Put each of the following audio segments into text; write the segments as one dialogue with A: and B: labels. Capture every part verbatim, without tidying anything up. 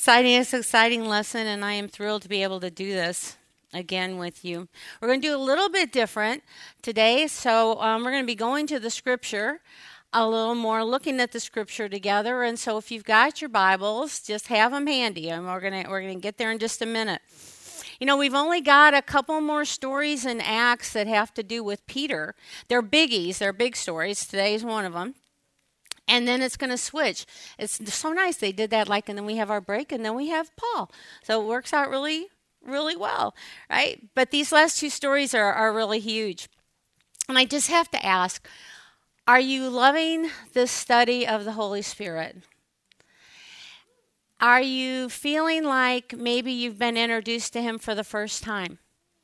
A: exciting. It's an exciting lesson, and I am thrilled to be able to do this again with you. We're going to do a little bit different today. So um, we're going to be going to the scripture a little more, looking at the scripture together. And so if you've got your Bibles, just have them handy, and we're going to we're going to get there in just a minute. You know, we've only got a couple more stories in Acts that have to do with Peter. They're biggies. They're big stories. Today's one of them. And then it's going to switch. It's so nice they did that, like, and then we have our break, and then we have Paul. So it works out really, really well, right? But these last two stories are, are really huge. And I just have to ask, are you loving this study of the Holy Spirit? Are you feeling like maybe you've been introduced to him for the first time?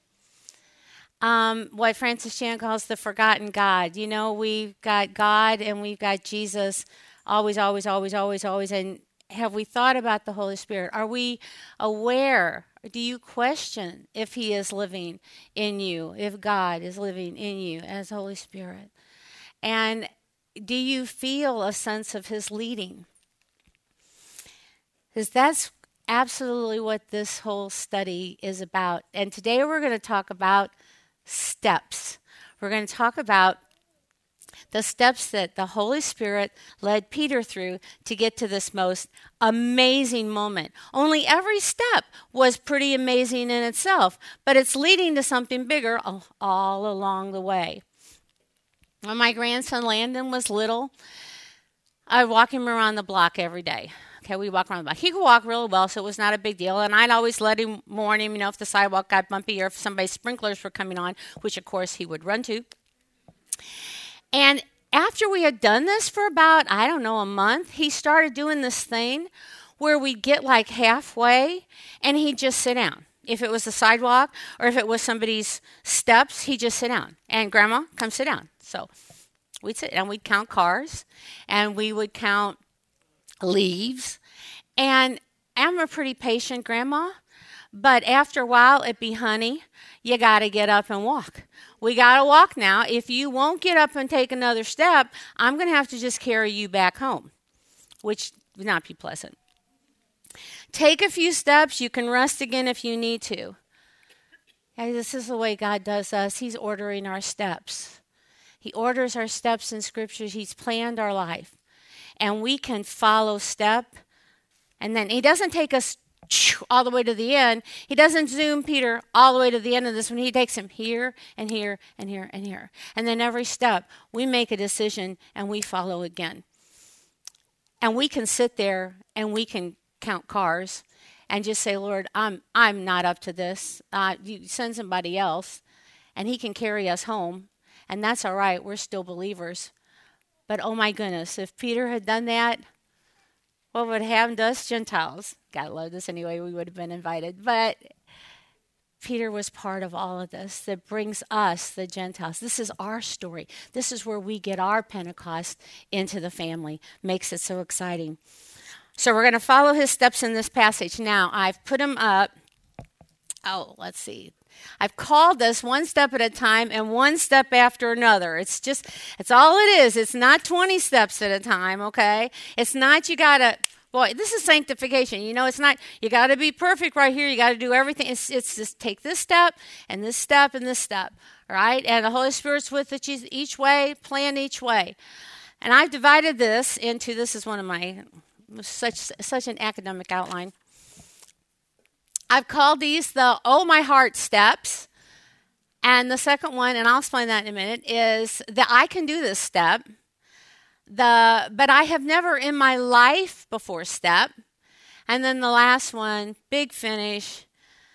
A: Um, what Francis Chan calls the forgotten God. You know, we've got God and we've got Jesus always, always, always, always, always. And have we thought about the Holy Spirit? Are we aware? Do you question if he is living in you, if God is living in you as Holy Spirit? And do you feel a sense of his leading? Because that's absolutely what this whole study is about. And today we're going to talk about steps. We're going to talk about the steps that the Holy Spirit led Peter through to get to this most amazing moment. Only every step was pretty amazing in itself, but it's leading to something bigger all, all along the way. When my grandson Landon was little, I would walk him around the block every day. Okay, we walk around the block. He could walk really well, so it was not a big deal. And I'd always let him warn him, you know, if the sidewalk got bumpy or if somebody's sprinklers were coming on, which, of course, he would run to. And after we had done this for about, I don't know, a month, he started doing this thing where we'd get like halfway and he'd just sit down. If it was the sidewalk or if it was somebody's steps, he'd just sit down. And Grandma, come sit down. So we'd sit and we'd count cars and we would count leaves. And I'm a pretty patient grandma, but after a while it'd be, honey, you got to get up and walk. We got to walk now. If you won't get up and take another step, I'm going to have to just carry you back home, which would not be pleasant. Take a few steps. You can rest again if you need to. And this is the way God does us. He's ordering our steps. He orders our steps in scriptures. He's planned our life. And we can follow step. And then he doesn't take us all the way to the end. He doesn't zoom Peter all the way to the end of this one. He takes him here and here and here and here. And then every step, we make a decision and we follow again. And we can sit there and we can count cars and just say, Lord, I'm I'm not up to this. Uh, you send somebody else. And he can carry us home. And that's all right. We're still believers. But oh my goodness, if Peter had done that, what would happen to us Gentiles? Gotta love this anyway, we would have been invited. But Peter was part of all of this that brings us, the Gentiles. This is our story. This is where we get our Pentecost into the family. Makes it so exciting. So we're going to follow his steps in this passage. Now, I've put them up. Oh, let's see. I've called this one step at a time and one step after another. It's just, it's all it is. It's not twenty steps at a time, okay? It's not you got to, boy, this is sanctification. You know, it's not, you got to be perfect right here. You got to do everything. It's, it's just take this step and this step and this step, right? And the Holy Spirit's with it each way, plan each way. And I've divided this into, this is one of my, such such an academic outline. I've called these the Oh My Heart steps. And the second one, and I'll explain that in a minute, is the I can do this step. The but I have never in my life before step. And then the last one, big finish,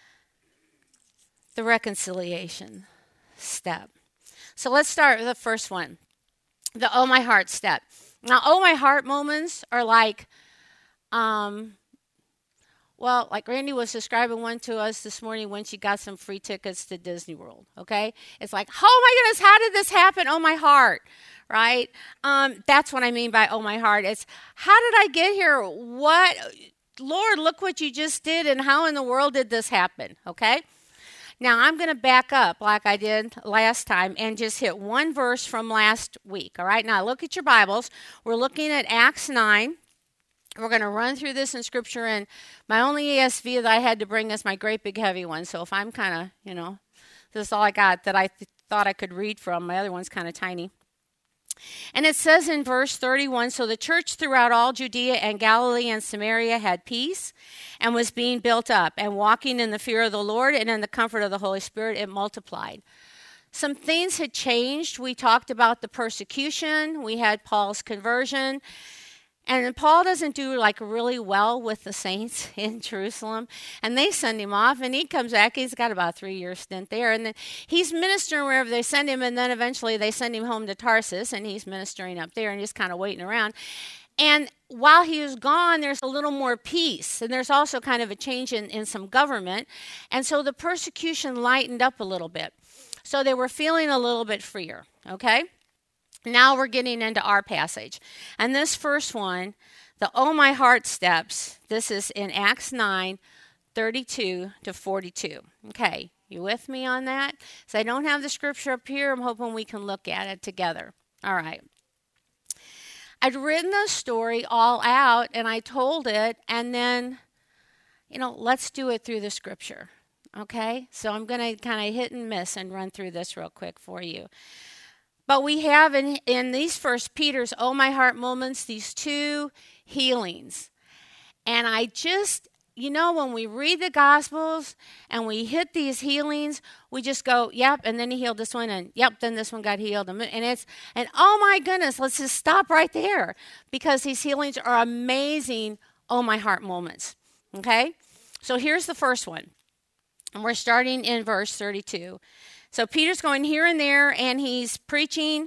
A: the reconciliation step. So let's start with the first one, the Oh My Heart step. Now, Oh My Heart moments are like, um, well, like Randy was describing one to us this morning when she got some free tickets to Disney World, okay? It's like, oh my goodness, how did this happen? Oh my heart, right? Um, that's what I mean by oh my heart. It's, how did I get here? What, Lord, look what you just did, and how in the world did this happen, okay? Now, I'm going to back up like I did last time and just hit one verse from last week, all right? Now, look at your Bibles. We're looking at Acts nine. We're going to run through this in Scripture, and my only E S V that I had to bring is my great big heavy one. So if I'm kind of, you know, this is all I got that I th- thought I could read from. My other one's kind of tiny. And it says in verse thirty-one, so the church throughout all Judea and Galilee and Samaria had peace and was being built up, and walking in the fear of the Lord and in the comfort of the Holy Spirit, it multiplied. Some things had changed. We talked about the persecution. We had Paul's conversion. And Paul doesn't do like really well with the saints in Jerusalem. And they send him off, and he comes back. He's got about a three-year stint there. And then he's ministering wherever they send him, and then eventually they send him home to Tarsus, and he's ministering up there and just kind of waiting around. And while he was gone, there's a little more peace. And there's also kind of a change in, in some government. And so the persecution lightened up a little bit. So they were feeling a little bit freer, okay? Now we're getting into our passage. And this first one, the Oh My Heart steps, this is in Acts nine, thirty-two to forty-two. Okay, you with me on that? So I don't have the scripture up here. I'm hoping we can look at it together. All right. I'd written the story all out, and I told it, and then, you know, let's do it through the scripture. Okay? So I'm going to kind of hit and miss and run through this real quick for you. But we have in, in these First Peter's Oh My Heart moments, these two healings. And I just, you know, when we read the Gospels and we hit these healings, we just go, yep, and then he healed this one, and yep, then this one got healed. And it's, and oh my goodness, let's just stop right there, because these healings are amazing Oh My Heart moments. Okay? So here's the first one. And we're starting in verse thirty-two. So Peter's going here and there, and he's preaching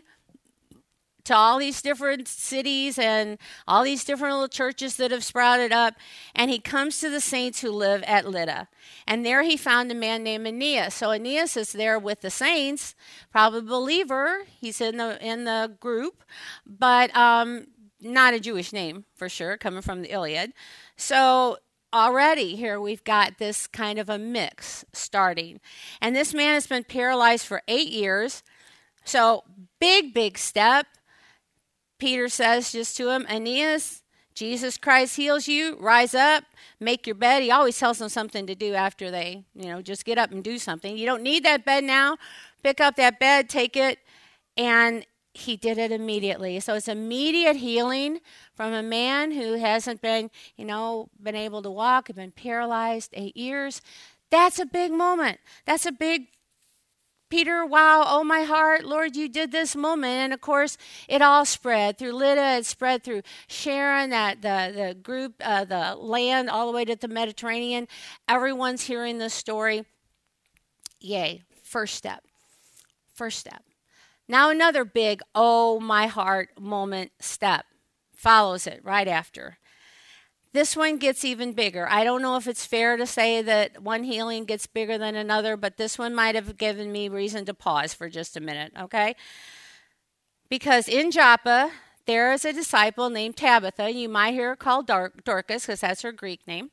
A: to all these different cities and all these different little churches that have sprouted up. And he comes to the saints who live at Lydda. And there he found a man named Aeneas. So Aeneas is there with the saints, probably a believer. He's in the in the group, but um, not a Jewish name for sure, coming from the Iliad. So already here we've got this kind of a mix starting. And this man has been paralyzed for eight years. So big, big step. Peter says just to him, Aeneas, Jesus Christ heals you. Rise up, make your bed. He always tells them something to do after they, you know, just get up and do something. You don't need that bed now. Pick up that bed, take it, and he did it immediately. So it's immediate healing from a man who hasn't been, you know, been able to walk, had been paralyzed eight years. That's a big moment. That's a big, Peter, wow, oh my heart, Lord, you did this moment. And of course, it all spread through Lydda. It spread through Sharon, that the, the group, uh, the land, all the way to the Mediterranean. Everyone's hearing this story. Yay, first step. First step. Now another big, oh my heart moment step follows it right after. This one gets even bigger. I don't know if it's fair to say that one healing gets bigger than another, but this one might have given me reason to pause for just a minute, okay? Because in Joppa, there is a disciple named Tabitha. You might hear her called Dor- Dorcas, because that's her Greek name.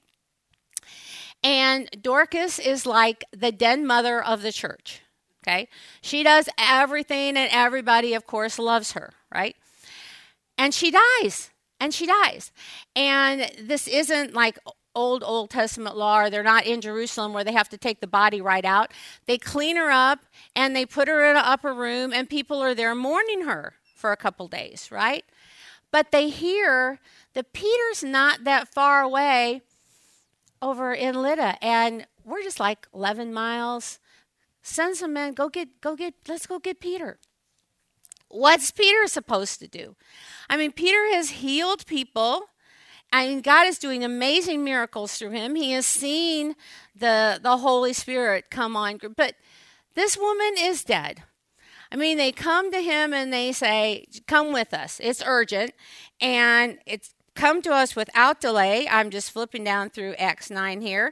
A: And Dorcas is like the den mother of the church. Okay, she does everything, and everybody, of course, loves her, right? And she dies, and she dies. And this isn't like old, Old Testament law, or they're not in Jerusalem where they have to take the body right out. They clean her up, and they put her in an upper room, and people are there mourning her for a couple days, right? But they hear that Peter's not that far away over in Lydda, and we're just like eleven miles. Send some men, go get, go get, let's go get Peter. What's Peter supposed to do? I mean, Peter has healed people. I mean, God is doing amazing miracles through him. He has seen the, the Holy Spirit come on. But this woman is dead. I mean, they come to him and they say, come with us. It's urgent. And it's come to us without delay. I'm just flipping down through Acts nine here.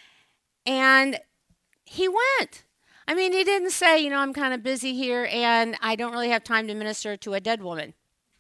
A: And he went. I mean, he didn't say, you know, I'm kind of busy here and I don't really have time to minister to a dead woman.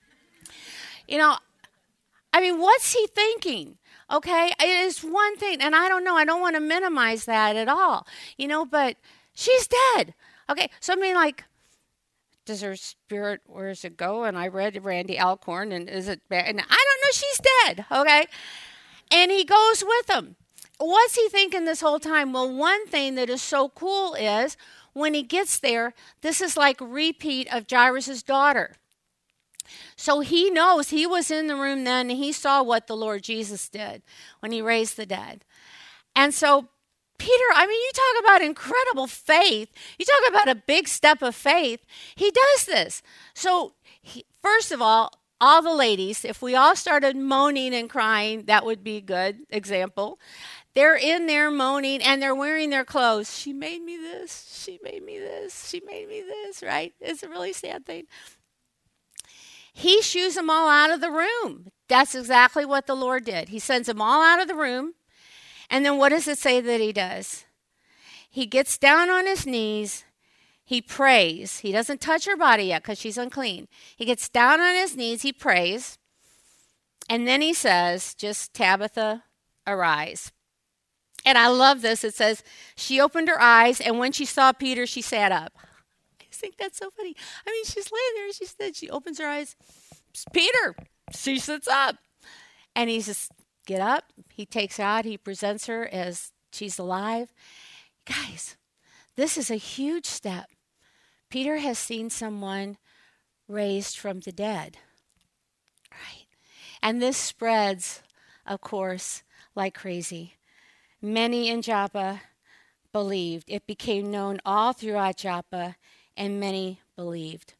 A: You know, I mean, what's he thinking? Okay, it is one thing, and I don't know, I don't want to minimize that at all, you know, but she's dead. Okay, so I mean, like, does her spirit, where does it go? And I read Randy Alcorn, and is it bad? And I don't because she's dead, okay? And he goes with him. What's he thinking this whole time? Well, one thing that is so cool is when he gets there, this is like repeat of Jairus' daughter. So he knows he was in the room then, and he saw what the Lord Jesus did when he raised the dead. And so Peter, I mean, you talk about incredible faith. You talk about a big step of faith. He does this. So he, first of all, all the ladies, if we all started moaning and crying, that would be a good example. They're in there moaning, and they're wearing their clothes. She made me this. She made me this. She made me this, right? It's a really sad thing. He shoos them all out of the room. That's exactly what the Lord did. He sends them all out of the room. And then what does it say that he does? He gets down on his knees. He prays. He doesn't touch her body yet because she's unclean. He gets down on his knees. He prays. And then he says, just Tabitha, arise. And I love this. It says, she opened her eyes, and when she saw Peter, she sat up. I just think that's so funny. I mean, she's laying there, and she said, she opens her eyes. It's Peter. She sits up. And he says, get up. He takes her out. He presents her as she's alive. Guys, this is a huge step. Peter has seen someone raised from the dead. Right? And this spreads, of course, like crazy. Many in Joppa believed. It became known all throughout Joppa, and many believed.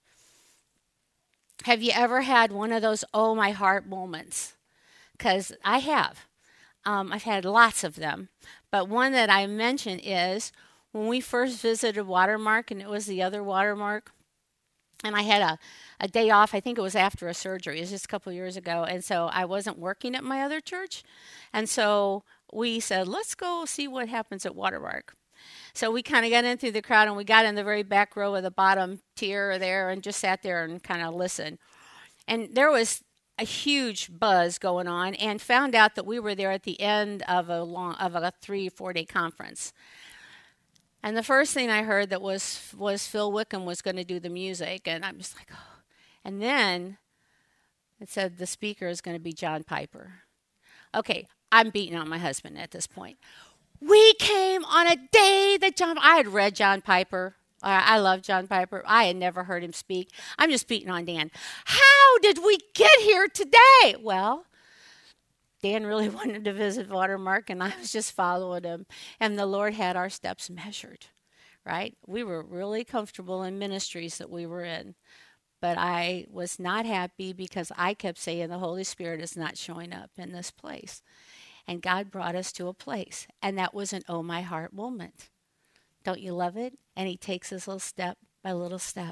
A: Have you ever had one of those oh my heart moments? Because I have. Um, I've had lots of them. But one that I mention is when we first visited Watermark, and it was the other Watermark, and I had a, a day off. I think it was after a surgery. It was just a couple years ago. And so I wasn't working at my other church. And so we said, let's go see what happens at Watermark. So we kind of got in through the crowd, and we got in the very back row of the bottom tier there and just sat there and kind of listened. And there was a huge buzz going on, and found out that we were there at the end of a long of a three, four day conference. And the first thing I heard that was was Phil Wickham was going to do the music, and I'm just like, oh. And then it said the speaker is going to be John Piper. Okay, I'm beating on my husband at this point. We came on a day that John, I had read John Piper. I love John Piper. I had never heard him speak. I'm just beating on Dan. How did we get here today? Well, Dan really wanted to visit Watermark, and I was just following him. And the Lord had our steps measured, right? We were really comfortable in ministries that we were in. But I was not happy because I kept saying the Holy Spirit is not showing up in this place. And God brought us to a place. And that was an oh my heart moment. Don't you love it? And he takes us little step by little step.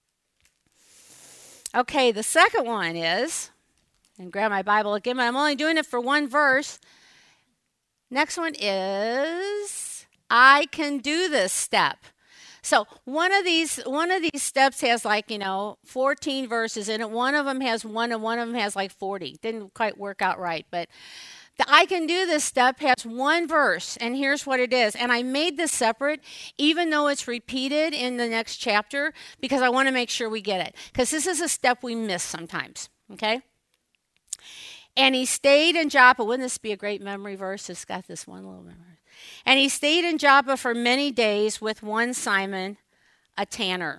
A: Okay, the second one is, and grab my Bible again, but I'm only doing it for one verse. Next one is, I can do this step. So one of these one of these steps has like, you know, fourteen verses in it. One of them has one, and one of them has like forty. Didn't quite work out right, but the I can do this step has one verse, and here's what it is. And I made this separate, even though it's repeated in the next chapter, because I want to make sure we get it. Because this is a step we miss sometimes, okay? And he stayed in Joppa. Wouldn't this be a great memory verse? It's got this one little memory. And he stayed in Joppa for many days with one Simon, a tanner.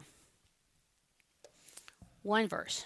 A: One verse.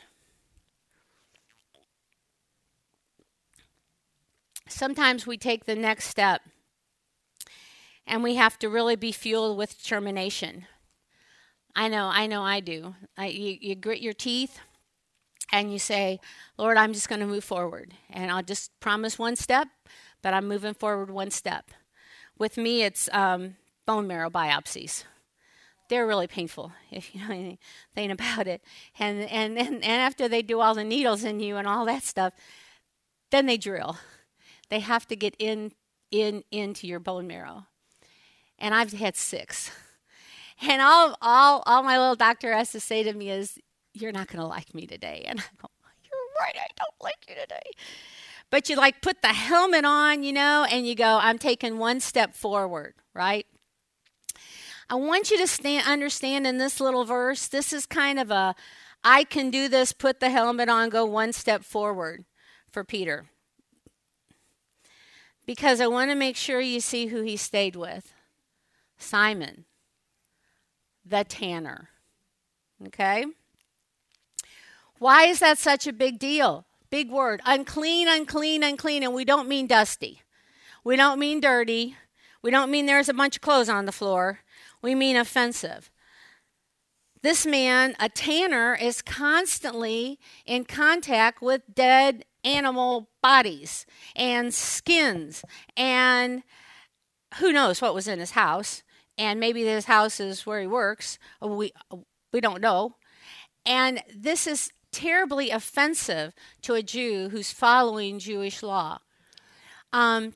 A: Sometimes we take the next step, and we have to really be fueled with determination. I know, I know I do. I, you, you grit your teeth, and you say, Lord, I'm just going to move forward. And I'll just promise one step, but I'm moving forward one step. With me, it's um, bone marrow biopsies. They're really painful, if you know anything about it. And, and, and, and after they do all the needles in you and all that stuff, then they drill. They have to get in, in, into your bone marrow. And I've had six. And all, all, all my little doctor has to say to me is, you're not going to like me today. And I go, you're right, I don't like you today. But you like put the helmet on, you know, and you go, I'm taking one step forward, right? I want you to stand, understand in this little verse, this is kind of a, I can do this, put the helmet on, go one step forward. for Peter because I want to make sure you see who he stayed with. Simon, the tanner. Okay? Why is that such a big deal? Big word. Unclean, unclean, unclean. And we don't mean dusty. We don't mean dirty. We don't mean there's a bunch of clothes on the floor. We mean offensive. This man, a tanner, is constantly in contact with dead animal bodies and skins. And who knows what was in his house. And maybe his house is where he works. We, we don't know. And this is terribly offensive to a Jew who's following Jewish law. Um,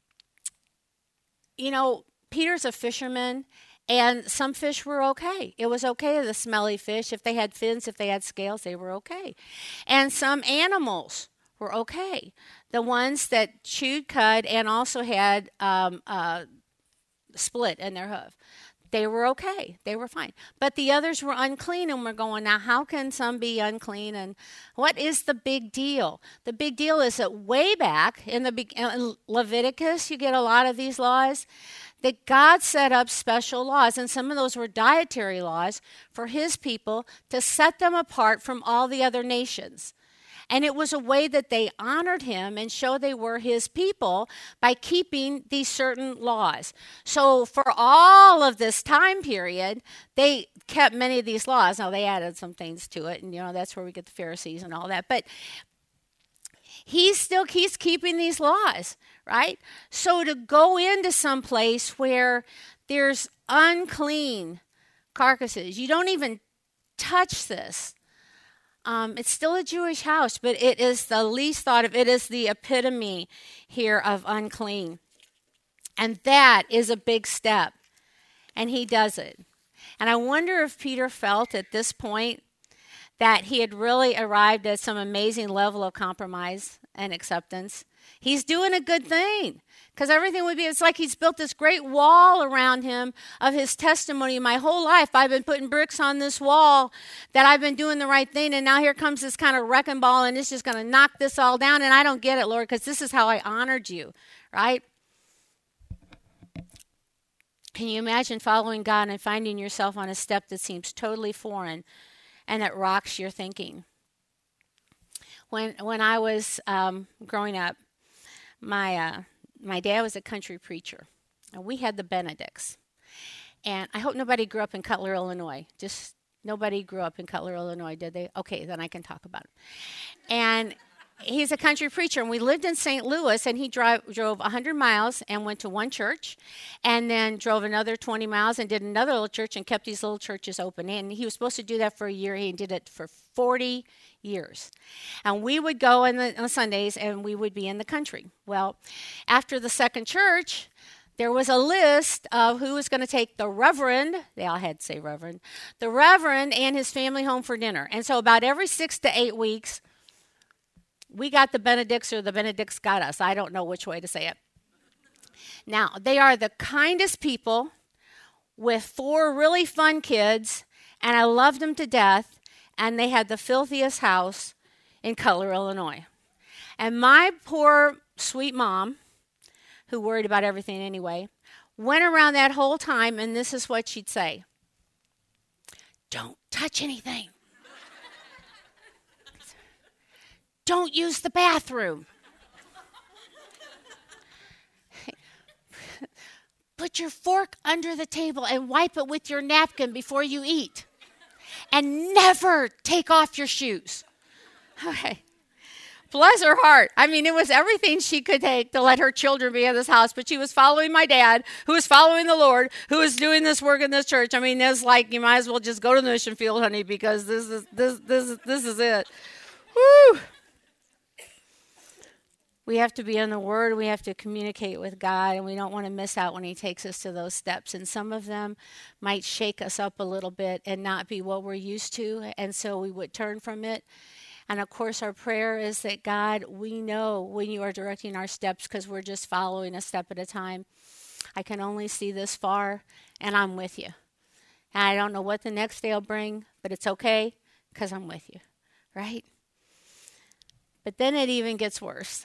A: you know, Peter's a fisherman, and some fish were okay. It was okay, the smelly fish. If they had fins, if they had scales, they were okay. And some animals were okay. The ones that chewed cud and also had um, uh, split in their hoof. They were okay. They were fine. But the others were unclean, and we're going, now how can some be unclean? And what is the big deal? The big deal is that way back in the in Leviticus, you get a lot of these laws, that God set up special laws, and some of those were dietary laws for his people to set them apart from all the other nations. And it was a way that they honored him and showed they were his people by keeping these certain laws. So for all of this time period, they kept many of these laws. Now, they added some things to it, and, you know, that's where we get the Pharisees and all that. But he still keeps keeping these laws, right? So to go into some place where there's unclean carcasses, you don't even touch this. Um, it's still a Jewish house, but it is the least thought of. It is the epitome here of unclean. And that is a big step. And he does it. And I wonder if Peter felt at this point that he had really arrived at some amazing level of compromise and acceptance. He's doing a good thing. Because everything would be, it's like he's built this great wall around him of his testimony. My whole life, I've been putting bricks on this wall that I've been doing the right thing. And now here comes this kind of wrecking ball, and it's just going to knock this all down. And I don't get it, Lord, because this is how I honored you, right? Can you imagine following God and finding yourself on a step that seems totally foreign and that rocks your thinking? When when I was um, growing up, my uh, my dad was a country preacher, and we had the Benedicts. And I hope nobody grew up in Cutler, Illinois. Just nobody grew up in Cutler, Illinois, did they? Okay, then I can talk about it. And he's a country preacher, and we lived in Saint Louis, and he drive, drove one hundred miles and went to one church, and then drove another twenty miles and did another little church and kept these little churches open. And he was supposed to do that for a year. He did it for forty years. And we would go on, the, on Sundays, and we would be in the country. Well, after the second church, there was a list of who was going to take the Reverend, they all had to say Reverend, the Reverend and his family home for dinner. And so about every six to eight weeks, we got the Benedicts or the Benedicts got us. I don't know which way to say it. Now, they are the kindest people with four really fun kids, and I loved them to death, and they had the filthiest house in Cutler, Illinois. And my poor, sweet mom, who worried about everything anyway, went around that whole time, and this is what she'd say. Don't touch anything. Don't use the bathroom. Put your fork under the table and wipe it with your napkin before you eat. And never take off your shoes. Okay. Bless her heart. I mean, it was everything she could take to let her children be in this house, but she was following my dad, who was following the Lord, who was doing this work in this church. I mean, it's like, you might as well just go to the mission field, honey, because this is this this this is it. Woo! We have to be in the Word. We have to communicate with God, and we don't want to miss out when he takes us to those steps. And some of them might shake us up a little bit and not be what we're used to, and so we would turn from it. And, of course, our prayer is that, God, we know when you are directing our steps because we're just following a step at a time. I can only see this far, and I'm with you. And I don't know what the next day will bring, but it's okay because I'm with you, right? But then it even gets worse.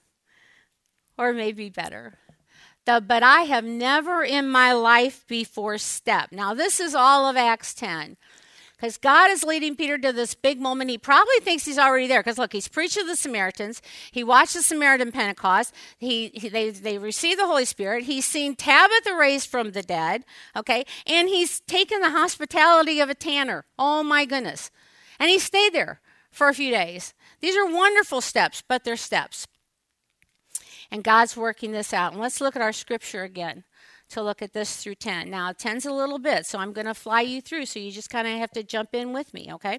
A: Or maybe better. The, but I have never in my life before stepped. Now, this is all of Acts ten. Because God is leading Peter to this big moment. He probably thinks he's already there. Because look, he's preached to the Samaritans. He watched the Samaritan Pentecost. He, he they, they received the Holy Spirit. He's seen Tabitha raised from the dead. Okay. And he's taken the hospitality of a tanner. Oh my goodness. And he stayed there for a few days. These are wonderful steps, but they're steps. And God's working this out. And let's look at our scripture again to look at this through ten. Now, ten's a little bit, so I'm going to fly you through, so you just kind of have to jump in with me, okay?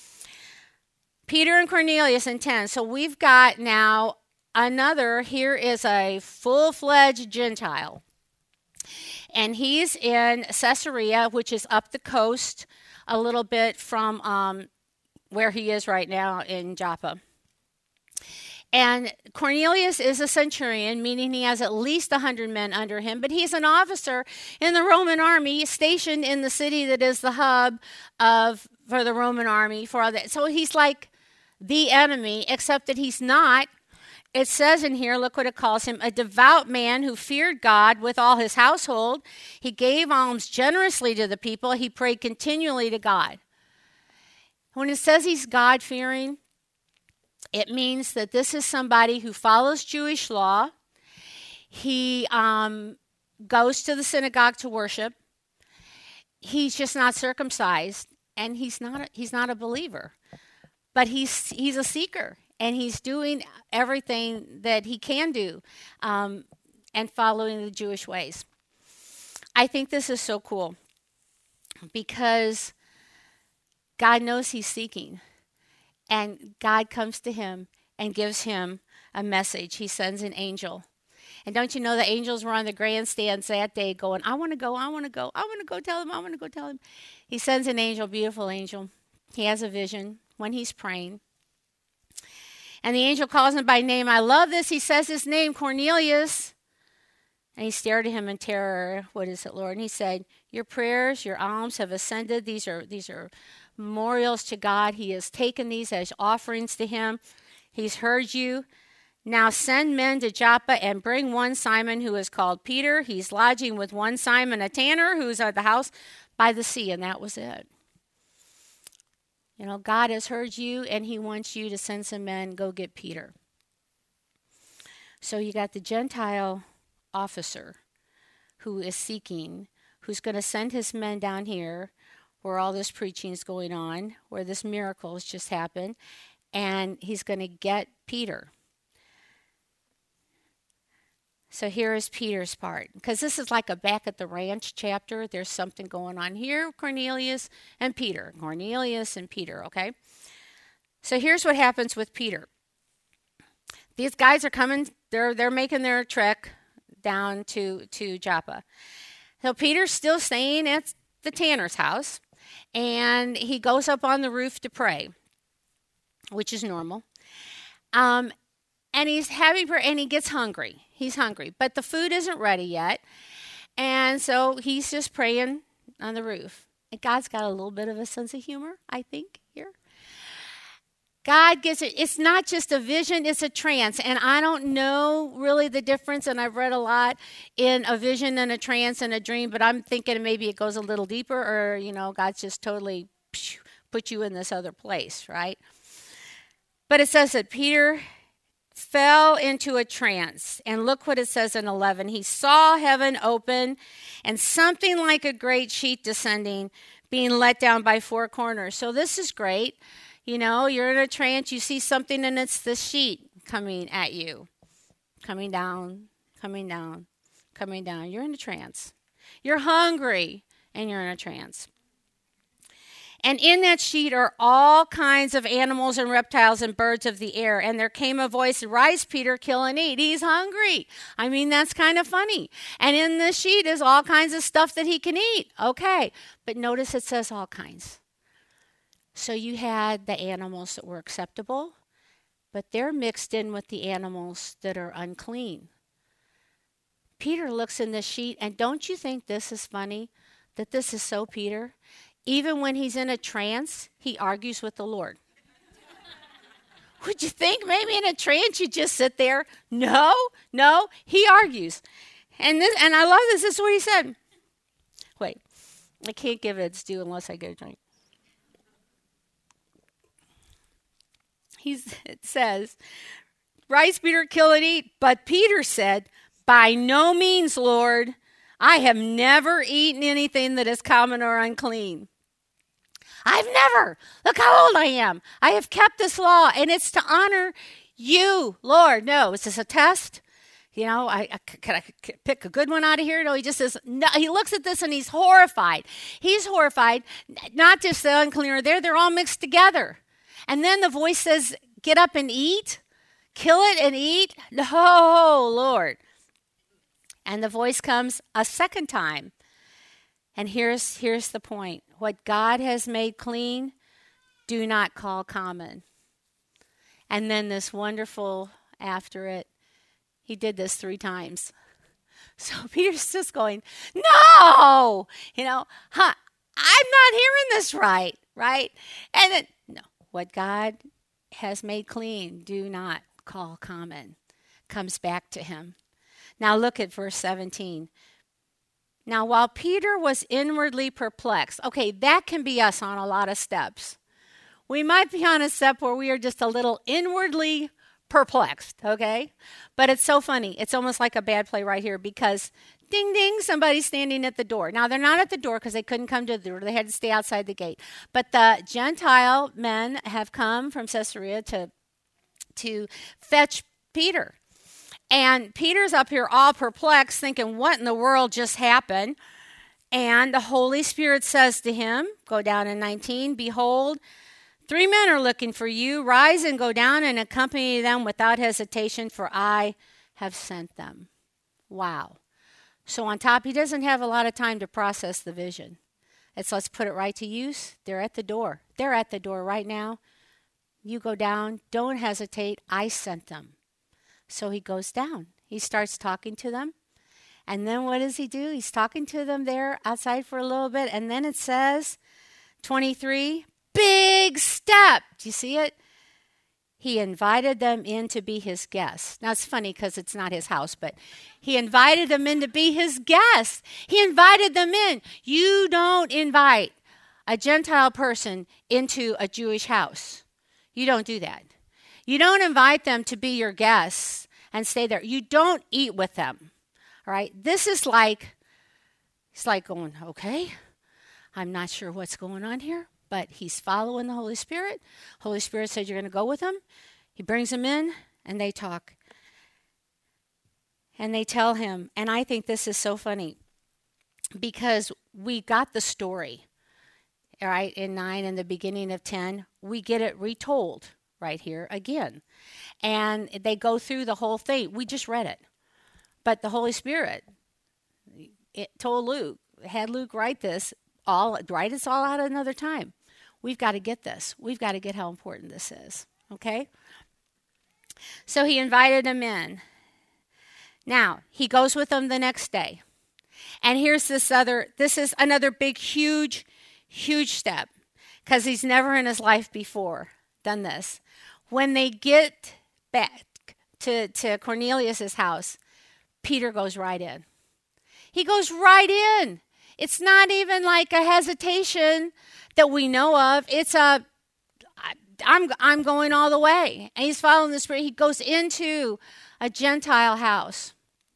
A: Peter and Cornelius in ten. So we've got now another, here is a full-fledged Gentile. And he's in Caesarea, which is up the coast a little bit from um, where he is right now in Joppa. And Cornelius is a centurion, meaning he has at least one hundred men under him, but he's an officer in the Roman army stationed in the city that is the hub of for the Roman army. For all that. So he's like the enemy, except that he's not. It says in here, look what it calls him, a devout man who feared God with all his household. He gave alms generously to the people. He prayed continually to God. When it says he's God-fearing, it means that this is somebody who follows Jewish law. He um, goes to the synagogue to worship. He's just not circumcised, and he's not a, he's not a believer. But he's he's a seeker, and he's doing everything that he can do um, and following the Jewish ways. I think this is so cool because God knows he's seeking. And God comes to him and gives him a message. He sends an angel. And don't you know the angels were on the grandstands that day going, I want to go, I want to go, I want to go tell him, I want to go tell him. He sends an angel, beautiful angel. He has a vision when he's praying. And the angel calls him by name. I love this. He says his name, Cornelius. And he stared at him in terror. What is it, Lord? And he said, your prayers, your alms have ascended. These are these are memorials to God. He has taken these as offerings to him. He's heard you. Now send men to Joppa and bring one Simon who is called Peter. He's lodging with one Simon, a tanner, who's at the house by the sea. And that was it. You know, God has heard you, and he wants you to send some men, go get Peter. So you got the Gentile officer who is seeking, who's going to send his men down here where all this preaching is going on, where this miracle has just happened, and he's going to get Peter. So here is Peter's part, because this is like a back at the ranch chapter. There's something going on here, Cornelius and Peter. Cornelius and Peter, okay? So here's what happens with Peter. These guys are coming, they're they're making their trek down to, to Joppa. So Peter's still staying at the tanner's house, and he goes up on the roof to pray, which is normal. Um, and he's having prayer, and he gets hungry. He's hungry, but the food isn't ready yet. And so he's just praying on the roof. And God's got a little bit of a sense of humor, I think, here. God gives it, it's not just a vision, it's a trance. And I don't know really the difference, and I've read a lot in a vision and a trance and a dream, but I'm thinking maybe it goes a little deeper, or, you know, God's just totally put you in this other place, right? But it says that Peter fell into a trance. And look what it says in eleven. He saw heaven open and something like a great sheet descending, being let down by four corners. So this is great. You know, you're in a trance, you see something, and it's this sheet coming at you. Coming down, coming down, coming down. You're in a trance. You're hungry, and you're in a trance. And in that sheet are all kinds of animals and reptiles and birds of the air. And there came a voice, rise, Peter, kill and eat. He's hungry. I mean, that's kind of funny. And in the sheet is all kinds of stuff that he can eat. Okay. But notice it says all kinds. So you had the animals that were acceptable, but they're mixed in with the animals that are unclean. Peter looks in the sheet, and don't you think this is funny? That this is so Peter? Even when he's in a trance, he argues with the Lord. Would you think maybe in a trance you just sit there? No, no. He argues. And this, and I love this. This is what he said. Wait, I can't give it its due unless I get a drink. He's, it says, rise, Peter, kill and eat. But Peter said, by no means, Lord. I have never eaten anything that is common or unclean. I've never. Look how old I am. I have kept this law, and it's to honor you, Lord. No, is this a test? You know, I, I can I pick a good one out of here? No, he just says, no, he looks at this and he's horrified. He's horrified, not just the unclean are there, they're all mixed together. And then the voice says, get up and eat, kill it and eat. No, Lord. And the voice comes a second time. And here's, here's the point. What God has made clean, do not call common. And then this wonderful after it, he did this three times. So Peter's just going, no, you know, huh, I'm not hearing this right, right? And then, no, what God has made clean, do not call common. Comes back to him. Now look at verse seventeen. Now while Peter was inwardly perplexed, okay, that can be us on a lot of steps. We might be on a step where we are just a little inwardly perplexed, okay? But it's so funny. It's almost like a bad play right here because ding, ding, somebody's standing at the door. Now, they're not at the door because they couldn't come to the door. They had to stay outside the gate. But the Gentile men have come from Caesarea to, to fetch Peter. And Peter's up here all perplexed, thinking, what in the world just happened? And the Holy Spirit says to him, go down in nineteen, behold, three men are looking for you. Rise and go down and accompany them without hesitation, for I have sent them. Wow. So on top, he doesn't have a lot of time to process the vision. It's let's put it right to use. They're at the door. They're at the door right now. You go down. Don't hesitate. I sent them. So he goes down. He starts talking to them. And then what does he do? He's talking to them there outside for a little bit. And then it says, twenty-three, big step. Do you see it? He invited them in to be his guests. Now, it's funny because it's not his house, but he invited them in to be his guests. He invited them in. You don't invite a Gentile person into a Jewish house. You don't do that. You don't invite them to be your guests and stay there. You don't eat with them. All right? This is like, it's like going, okay, I'm not sure what's going on here. But he's following the Holy Spirit. Holy Spirit said, you're going to go with him. He brings them in, and they talk. And they tell him, and I think this is so funny, because we got the story, all right, in nine and the beginning of ten. We get it retold right here again. And they go through the whole thing. We just read it. But the Holy Spirit it told Luke, had Luke write this, all write this all out another time. We've got to get this. We've got to get how important this is. Okay? So he invited them in. Now, he goes with them the next day. And here's this other, this is another big, huge, huge step. Because he's never in his life before done this. When they get back to, to Cornelius' house, Peter goes right in. He goes right in. It's not even like a hesitation that we know of. It's a, I'm, I'm going all the way. And he's following the Spirit. He goes into a Gentile house.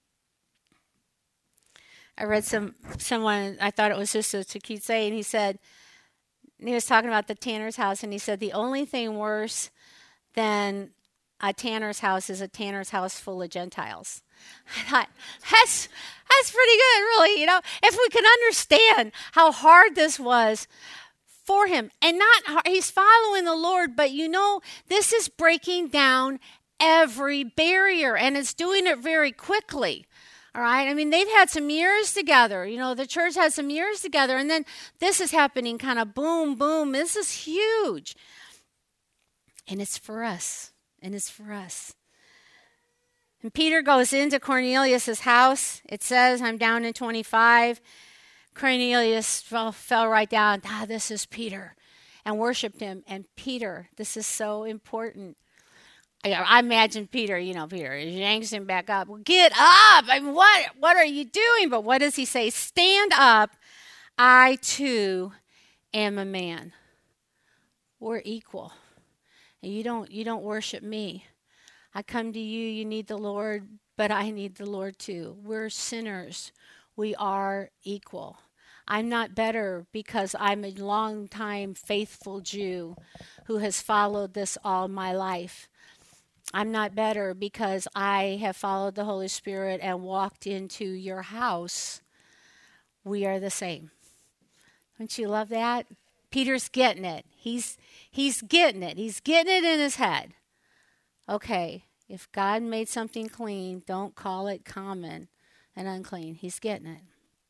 A: I read some someone, I thought it was just a cute saying. He said, he was talking about the tanner's house, and he said, the only thing worse than a tanner's house is a tanner's house full of Gentiles. I thought, that's, that's pretty good, really. You know, if we can understand how hard this was for him, and not hard, he's following the Lord, but you know, this is breaking down every barrier, and it's doing it very quickly. All right. I mean, they've had some years together. You know, the church had some years together, and then this is happening kind of boom, boom. This is huge. And it's for us. And it's for us. And Peter goes into Cornelius' house. It says, I'm down in twenty-five. Cornelius fell, fell right down. Ah, this is Peter. And worshiped him. And Peter, this is so important. I, I imagine Peter, you know, Peter yanks him back up. Well, get up! I mean, what, what are you doing? But what does he say? Stand up. I too am a man. We're equal. And you don't, you don't worship me. I come to you, you need the Lord, but I need the Lord too. We're sinners. We are equal. I'm not better because I'm a long-time faithful Jew who has followed this all my life. I'm not better because I have followed the Holy Spirit and walked into your house. We are the same. Don't you love that? Peter's getting it. He's he's getting it. He's getting it in his head. Okay, if God made something clean, don't call it common and unclean. He's getting it.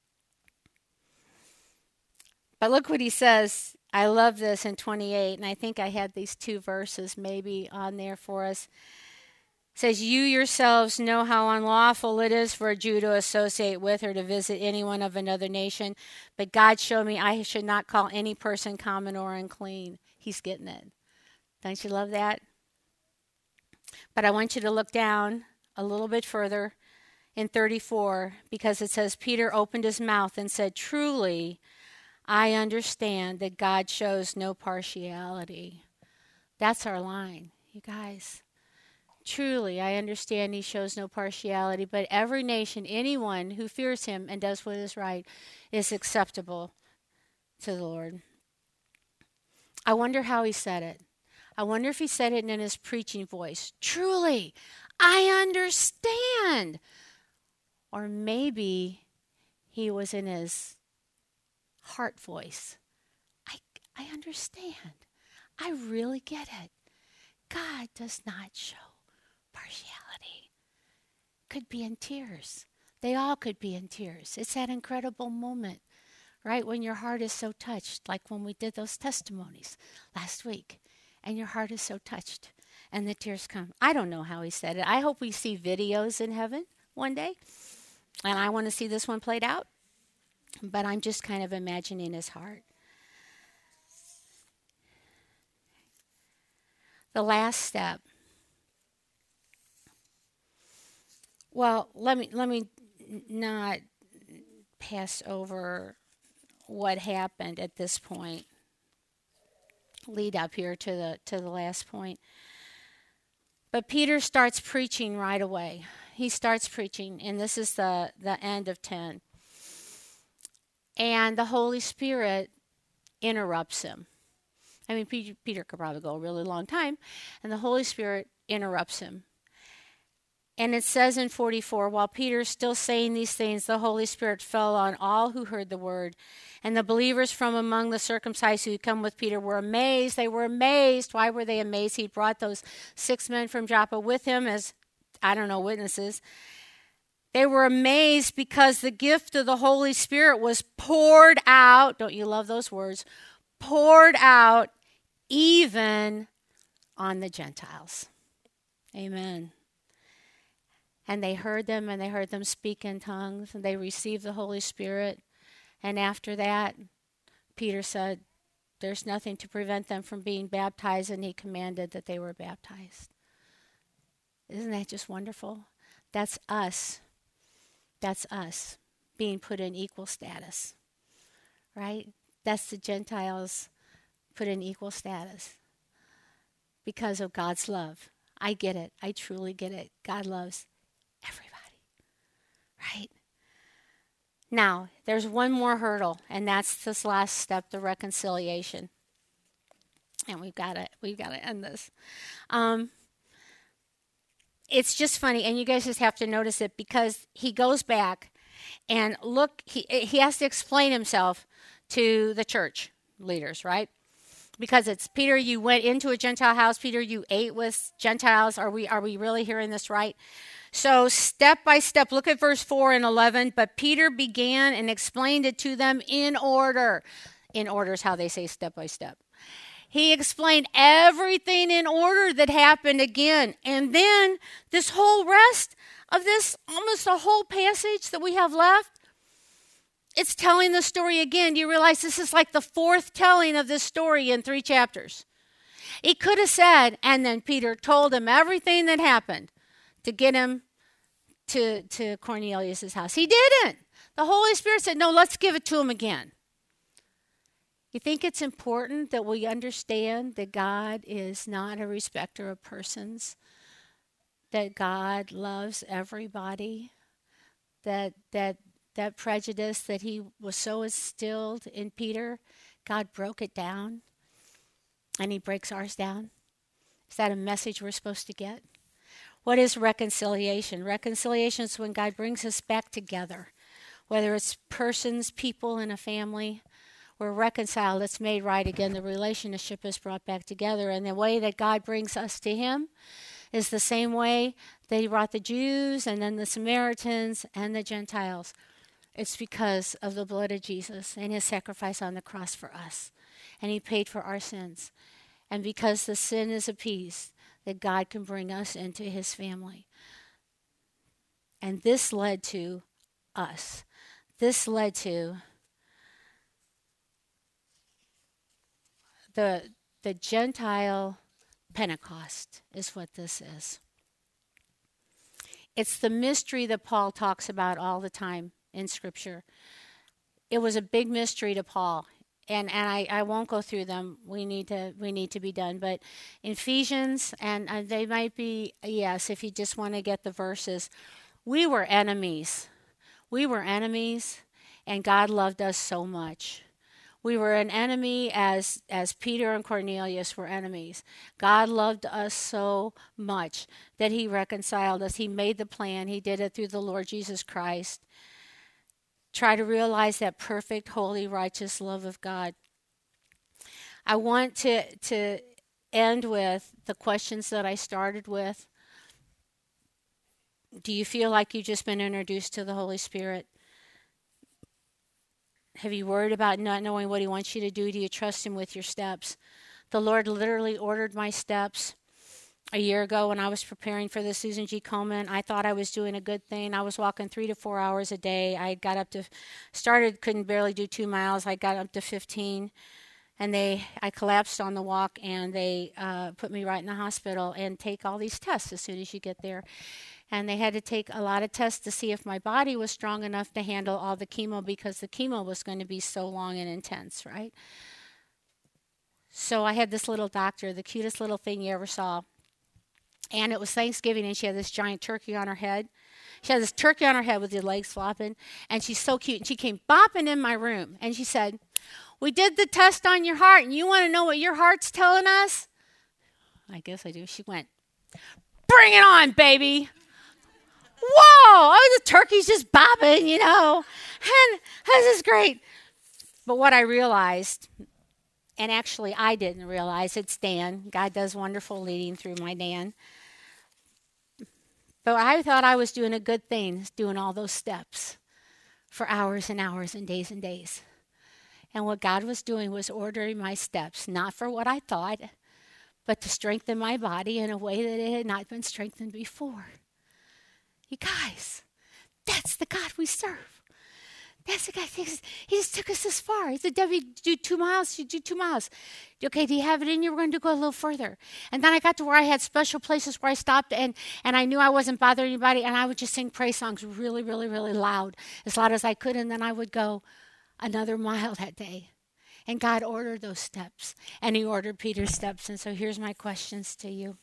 A: But look what he says. I love this in twenty-eight, and I think I had these two verses maybe on there for us. It says, you yourselves know how unlawful it is for a Jew to associate with or to visit anyone of another nation, but God showed me I should not call any person common or unclean. He's getting it. Don't you love that? But I want you to look down a little bit further in thirty-four, because it says, Peter opened his mouth and said, truly, I understand that God shows no partiality. That's our line, you guys. Truly, I understand he shows no partiality, but every nation, anyone who fears him and does what is right, is acceptable to the Lord. I wonder how he said it. I wonder if he said it in his preaching voice. Truly, I understand. Or maybe he was in his heart voice. I, I understand. I really get it. God does not show partiality. Could be in tears. They all could be in tears. It's that incredible moment, right? When your heart is so touched, like when we did those testimonies last week, and your heart is so touched, and the tears come. I don't know how he said it. I hope we see videos in heaven one day, and I want to see this one played out, but I'm just kind of imagining his heart. The last step. Well, let me let me not pass over what happened at this point. Lead up here to the to the last point. But Peter starts preaching right away. He starts preaching, and this is the, the end of ten. And the Holy Spirit interrupts him. I mean, Peter, Peter could probably go a really long time, and the Holy Spirit interrupts him. And it says in forty-four, while Peter's still saying these things, the Holy Spirit fell on all who heard the word. And the believers from among the circumcised who had come with Peter were amazed. They were amazed. Why were they amazed? He brought those six men from Joppa with him as, I don't know, witnesses. They were amazed because the gift of the Holy Spirit was poured out. Don't you love those words? Poured out even on the Gentiles. Amen. And they heard them, and they heard them speak in tongues, and they received the Holy Spirit. And after that, Peter said, there's nothing to prevent them from being baptized, and he commanded that they were baptized. Isn't that just wonderful? That's us. That's us being put in equal status, right? That's the Gentiles put in equal status because of God's love. I get it. I truly get it. God loves everybody, right? Now, there's one more hurdle, and that's this last step, the reconciliation. And we've got to we've got to end this. Um, it's just funny, and you guys just have to notice it because he goes back and look. He he has to explain himself to the church leaders, right? Because it's Peter, you went into a Gentile house. Peter, you ate with Gentiles. Are we are we really hearing this right? So step by step, look at verse four and eleven. But Peter began and explained it to them in order. In order is how they say step by step. He explained everything in order that happened again. And then this whole rest of this, almost a whole passage that we have left, it's telling the story again. Do you realize this is like the fourth telling of this story in three chapters? He could have said, and then Peter told him everything that happened to get him to, to Cornelius' house. He didn't. The Holy Spirit said, no, let's give it to him again. You think it's important that we understand that God is not a respecter of persons, that God loves everybody, that that that prejudice that he was so instilled in Peter, God broke it down, and he breaks ours down? Is that a message we're supposed to get? What is reconciliation? Reconciliation is when God brings us back together, whether it's persons, people in a family. We're reconciled. It's made right again. The relationship is brought back together. And the way that God brings us to him is the same way that he brought the Jews and then the Samaritans and the Gentiles. It's because of the blood of Jesus and his sacrifice on the cross for us. And he paid for our sins. And because the sin is appeased, that God can bring us into his family. And this led to us. This led to the the Gentile Pentecost is what this is. It's the mystery that Paul talks about all the time in Scripture. It was a big mystery to Paul. And and I, I won't go through them. We need to we need to be done. But in Ephesians, and uh, they might be, yes, if you just want to get the verses, we were enemies. We were enemies, and God loved us so much. We were an enemy as as Peter and Cornelius were enemies. God loved us so much that he reconciled us. He made the plan. He did it through the Lord Jesus Christ. Try to realize that perfect, holy, righteous love of God. I want to, to end with the questions that I started with. Do you feel like you've just been introduced to the Holy Spirit? Have you worried about not knowing what he wants you to do? Do you trust him with your steps? The Lord literally ordered my steps. A year ago when I was preparing for the Susan G. Komen, I thought I was doing a good thing. I was walking three to four hours a day. I got up to, started, couldn't barely do two miles. I got up to fifteen. And they, I collapsed on the walk, and they uh, put me right in the hospital and take all these tests as soon as you get there. And they had to take a lot of tests to see if my body was strong enough to handle all the chemo, because the chemo was going to be so long and intense, right? So I had this little doctor, the cutest little thing you ever saw. And it was Thanksgiving, and she had this giant turkey on her head. She had this turkey on her head with her legs flopping, and she's so cute. And she came bopping in my room, and she said, we did the test on your heart, and you want to know what your heart's telling us? I guess I do. She went, bring it on, baby. Whoa, oh, the turkey's just bobbing, you know. And this is great. But what I realized, and actually I didn't realize, it's Dan. God does wonderful leading through my Dan. But I thought I was doing a good thing, doing all those steps for hours and hours and days and days. And what God was doing was ordering my steps, not for what I thought, but to strengthen my body in a way that it had not been strengthened before. You guys, that's the God we serve. That's the guy. He just took us this far. He said, Debbie, do two miles. You do two miles. Okay, do you have it in you? We're going to go a little further. And then I got to where I had special places where I stopped, and, and I knew I wasn't bothering anybody, and I would just sing praise songs really, really, really loud, as loud as I could, and then I would go another mile that day. And God ordered those steps, and he ordered Peter's steps. And so here's my questions to you.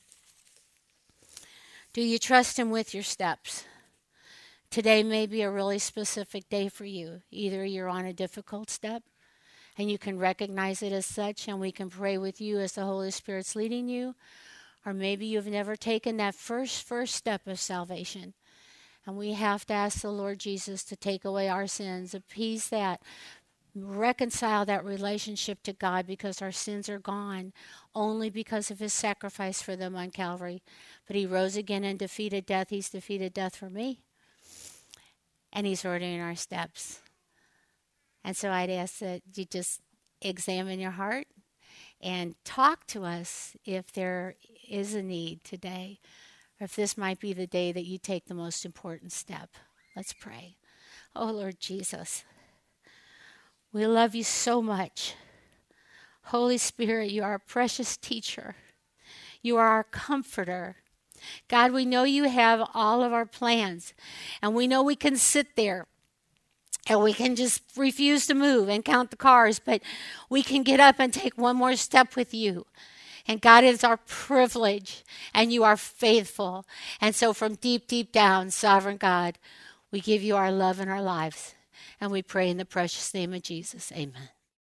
A: Do you trust him with your steps? Today may be a really specific day for you. Either you're on a difficult step, and you can recognize it as such, and we can pray with you as the Holy Spirit's leading you. Or maybe you've never taken that first, first step of salvation. And we have to ask the Lord Jesus to take away our sins, appease that, reconcile that relationship to God, because our sins are gone only because of his sacrifice for them on Calvary. But he rose again and defeated death. He's defeated death for me. And he's ordering our steps. And so I'd ask that you just examine your heart and talk to us if there is a need today, or if this might be the day that you take the most important step. Let's pray. Oh, Lord Jesus, we love you so much. Holy Spirit, you are a precious teacher. You are our comforter. God, we know you have all of our plans, and we know we can sit there and we can just refuse to move and count the cars, but we can get up and take one more step with you. And God, it's our privilege, and you are faithful. And so from deep, deep down, sovereign God, we give you our love and our lives. And we pray in the precious name of Jesus. Amen.